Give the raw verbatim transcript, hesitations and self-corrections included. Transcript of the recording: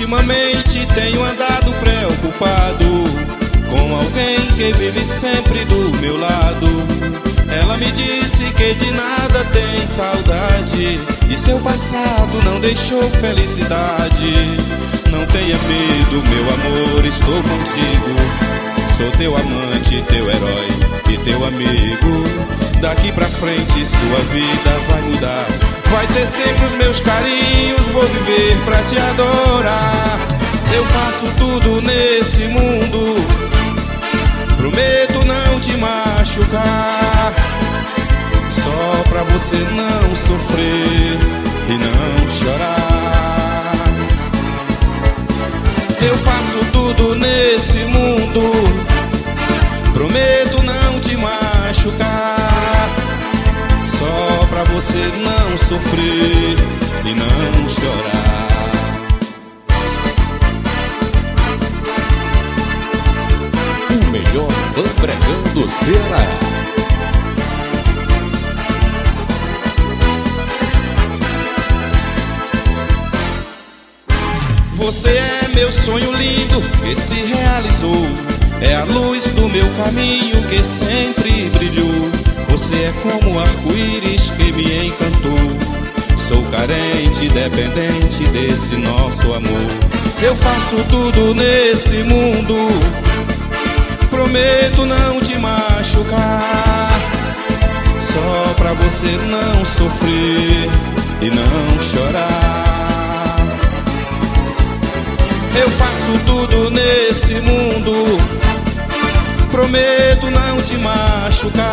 Ultimamente tenho andado preocupado com alguém que vive sempre do meu lado. Ela me disse que de nada tem saudade e seu passado não deixou felicidade. Não tenha medo, meu amor, estou contigo. Sou teu amante, teu herói e teu amigo. Daqui pra frente sua vida vai mudar. Vai ter sempre os meus carinhos, vou viver pra te adorar. Eu faço tudo nesse mundo, prometo não te machucar, só pra você não sofrer e não chorar. Eu faço tudo nesse mundo, prometo não te machucar, só pra você não sofrer e não chorar. O melhor Bandregão do Ceará. Você é meu sonho lindo que se realizou, é a luz do meu caminho que sempre brilhou. Você é como o arco-íris que me encantou. Sou carente, dependente desse nosso amor. Eu faço tudo nesse mundo, prometo não te machucar, só pra você não sofrer e não chorar. Eu faço tudo nesse mundo, prometo não te machucar,